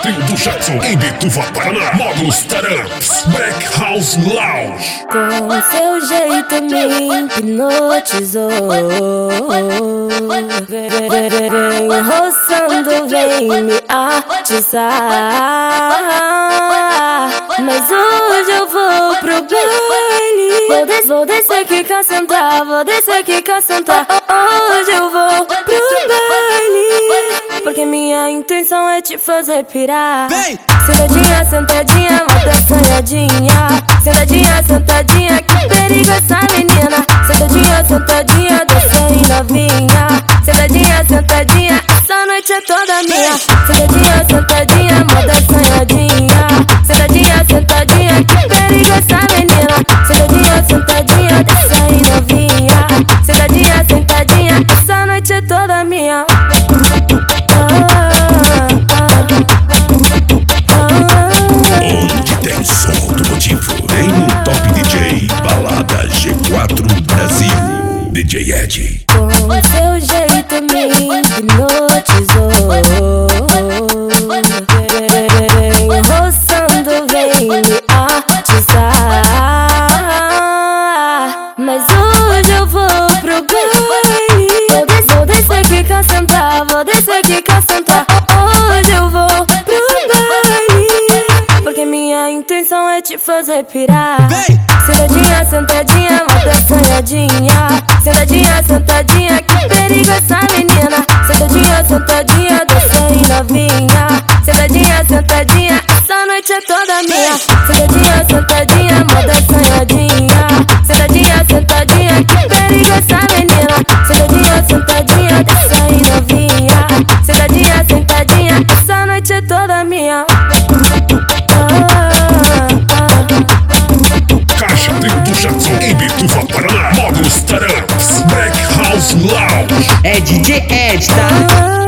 Trio do Jackson, em Bituva, Paraná. Módulos Taramps, Black House Lounge. Com seu jeito me hipnotizou. Vem roçando, vem me atiçar. Mas hoje eu vou pro baile. Vou descer aqui pra sentar, vou descer aqui pra sentar. Hoje eu vou pro baile, porque minha intenção é te fazer pirar. Sentadinha, sentadinha, moda assanhadinha. Sentadinha, sentadinha, que perigo essa menina. Sentadinha, sentadinha, desce aí novinha. Sentadinha, sentadinha, essa noite é toda minha. Sentadinha, sentadinha, moda assanhadinha. Sentadinha, sentadinha, que perigo essa menina. Sentadinha, sentadinha, desce aí novinha. Sentadinha, sentadinha, essa noite é toda minha. Onde tem som do motivo, vem no Top DJ Balada G4 Brasil, DJ Ed. Com seu jeito me hipnotizou. Vem roçando, vem me atiçar. Mas hoje eu vou pro baile. Vou descer aqui pra sentar, vou descer aqui pra sentar. Hoje eu vou pro baile, porque minha intenção é te fazer pirar. Sentadinha, sentadinha, moda assanhadinha. Sentadinha, sentadinha, que perigo essa menina. Sentadinha, sentadinha, desce aí novinha. Sentadinha, sentadinha, essa noite é toda minha. Sentadinha, sentadinha, moda assanhadinha. Sentadinha, sentadinha, que perigo essa menina. Sentadinha, sentadinha, desce aí novinha. Sentadinha, sentadinha, essa noite é toda minha. Caixa Trio do Jackson, em Bituva, Paraná. Módulos Taramps, Black House Lounge. É DJ Ed, tá?